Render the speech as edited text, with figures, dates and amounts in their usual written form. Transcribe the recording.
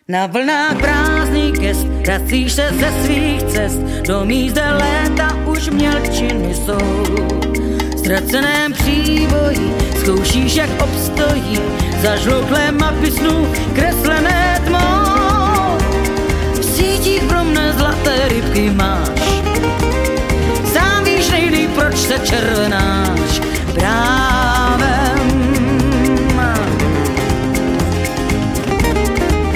Na vlnách prázdných gest vracíš se ze svých cest do míst, kde léta už mělčiny jsou. V ztraceném příboji zkoušíš, jak obstojí zažlouklé mapy snů kreslené tmou. V sítích pro mne zlaté rybky máš, sám víš nejlíp, proč se červená.